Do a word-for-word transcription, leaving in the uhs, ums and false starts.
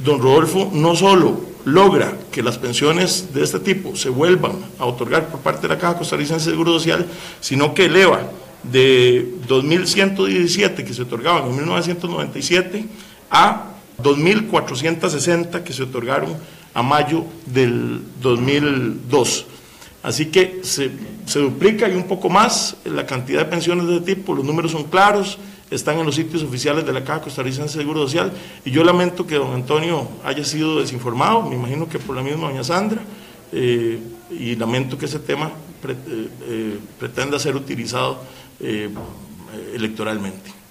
don Rodolfo no solo logra que las pensiones de este tipo se vuelvan a otorgar por parte de la Caja Costarricense de Seguro Social, sino que eleva de dos mil ciento diecisiete que se otorgaban en mil novecientos noventa y siete a dos mil cuatrocientos sesenta que se otorgaron a mayo del dos mil dos. Así que se, se duplica y un poco más la cantidad de pensiones de este tipo. Los números son claros, están en los sitios oficiales de la Caja Costarricense de Seguro Social, y yo lamento que don Antonio haya sido desinformado, me imagino que por la misma doña Sandra, eh, y lamento que ese tema pre, eh, eh, pretenda ser utilizado eh, electoralmente.